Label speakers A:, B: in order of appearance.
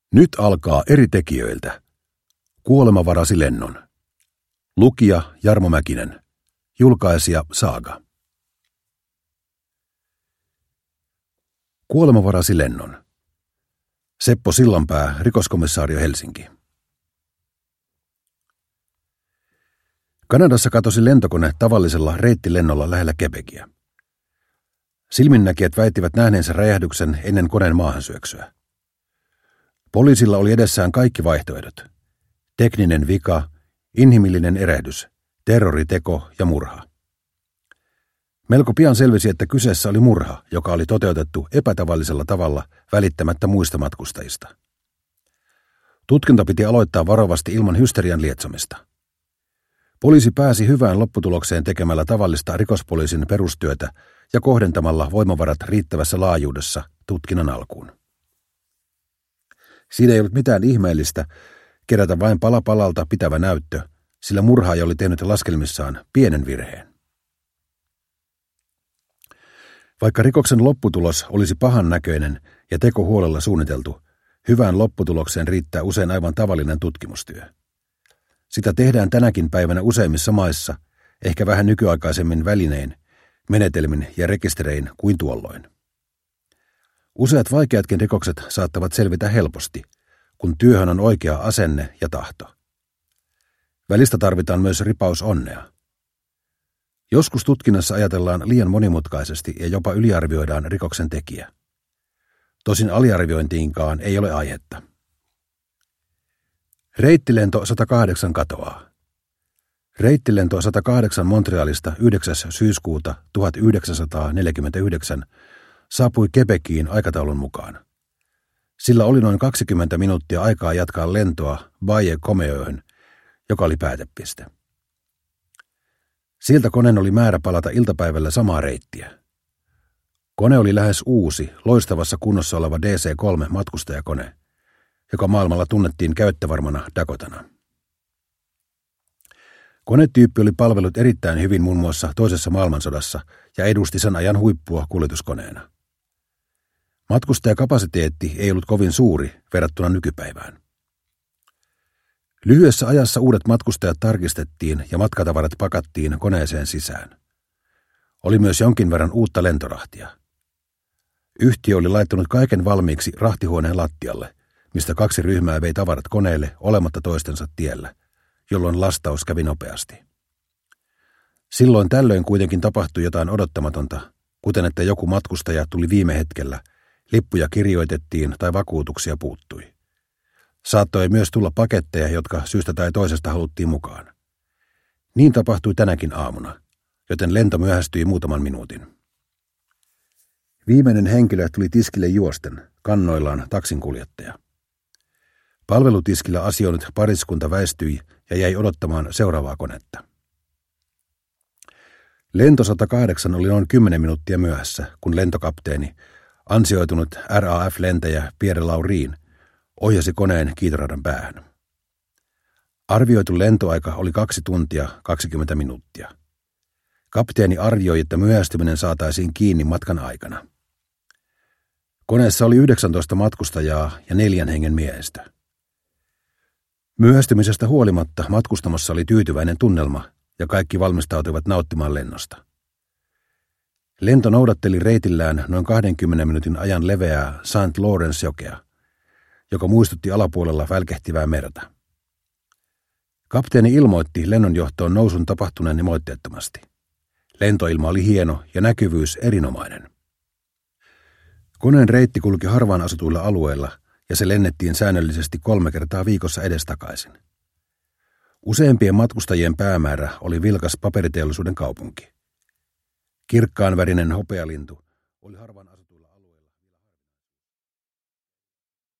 A: Nyt alkaa eri tekijöiltä. Kuolema varasi lennon. Lukija Jarmo Mäkinen. Julkaisija Saaga. Kuolema varasi lennon. Seppo Sillanpää, rikoskomissaario Helsinki. Kanadassa katosi lentokone tavallisella reittilennolla lähellä Quebecia. Silminnäkijät väittivät nähneensä räjähdyksen ennen koneen maahansyöksyä. Poliisilla oli edessään kaikki vaihtoehdot. Tekninen vika, inhimillinen erehdys, terroriteko ja murha. Melko pian selvisi, että kyseessä oli murha, joka oli toteutettu epätavallisella tavalla välittämättä muista matkustajista. Tutkinta piti aloittaa varovasti ilman hysterian lietsomista. Poliisi pääsi hyvään lopputulokseen tekemällä tavallista rikospoliisin perustyötä ja kohdentamalla voimavarat riittävässä laajuudessa tutkinnan alkuun. Siinä ei ollut mitään ihmeellistä kerätä vain pala palalta pitävä näyttö, sillä murhaaja oli tehnyt laskelmissaan pienen virheen. Vaikka rikoksen lopputulos olisi pahan näköinen ja teko huolella suunniteltu, hyvään lopputulokseen riittää usein aivan tavallinen tutkimustyö. Sitä tehdään tänäkin päivänä useimmissa maissa, ehkä vähän nykyaikaisemmin välinein, menetelmin ja rekisterein kuin tuolloin. Useat vaikeatkin rikokset saattavat selvitä helposti, kun työhön on oikea asenne ja tahto. Välistä tarvitaan myös ripaus onnea. Joskus tutkinnassa ajatellaan liian monimutkaisesti ja jopa yliarvioidaan rikoksen tekijä. Tosin aliarviointiinkaan ei ole aihetta. Reittilento 108 katoaa. Reittilento 108 Montrealista 9. syyskuuta 1949 saapui Quebeciin aikataulun mukaan. Sillä oli noin 20 minuuttia aikaa jatkaa lentoa Baie-Comeaux'n, joka oli päätepiste. Sieltä koneen oli määrä palata iltapäivällä samaa reittiä. Kone oli lähes uusi, loistavassa kunnossa oleva DC-3 matkustajakone, joka maailmalla tunnettiin käyttövarmana Dakotana. Konetyyppi oli palvellut erittäin hyvin muun muassa toisessa maailmansodassa ja edusti sen ajan huippua kuljetuskoneena. Matkustajakapasiteetti ei ollut kovin suuri verrattuna nykypäivään. Lyhyessä ajassa uudet matkustajat tarkistettiin ja matkatavarat pakattiin koneeseen sisään. Oli myös jonkin verran uutta lentorahtia. Yhtiö oli laittanut kaiken valmiiksi rahtihuoneen lattialle, mistä 2 ryhmää vei tavarat koneelle olematta toistensa tiellä, jolloin lastaus kävi nopeasti. Silloin tällöin kuitenkin tapahtui jotain odottamatonta, kuten että joku matkustaja tuli viime hetkellä, lippuja kirjoitettiin tai vakuutuksia puuttui. Saattoi myös tulla paketteja, jotka syystä tai toisesta haluttiin mukaan. Niin tapahtui tänäkin aamuna, joten lento myöhästyi muutaman minuutin. Viimeinen henkilö tuli tiskille juosten, kannoillaan taksinkuljettaja. Palvelutiskillä asioinut pariskunta väistyi ja jäi odottamaan seuraavaa konetta. Lento 108 oli noin 10 minuuttia myöhässä, kun lentokapteeni, ansioitunut RAF-lentäjä Pierre Laurin, ohjasi koneen kiitoradan päähän. Arvioitu lentoaika oli 2 tuntia 20 minuuttia. Kapteeni arvioi, että myöhästyminen saataisiin kiinni matkan aikana. Koneessa oli 19 matkustajaa ja 4 hengen miehistä. Myöhästymisestä huolimatta matkustamossa oli tyytyväinen tunnelma ja kaikki valmistautuivat nauttimaan lennosta. Lento noudatteli reitillään noin 20 minuutin ajan leveää St. Lawrence-jokea, joka muistutti alapuolella välkehtivää merta. Kapteeni ilmoitti lennonjohtoon nousun tapahtuneen moitteettomasti. Lentoilma oli hieno ja näkyvyys erinomainen. Koneen reitti kulki harvaan asutuilla alueilla ja se lennettiin säännöllisesti 3 kertaa viikossa edestakaisin. Useimpien matkustajien päämäärä oli vilkas paperiteollisuuden kaupunki. Kirkkaanvärinen hopealintu oli harvaan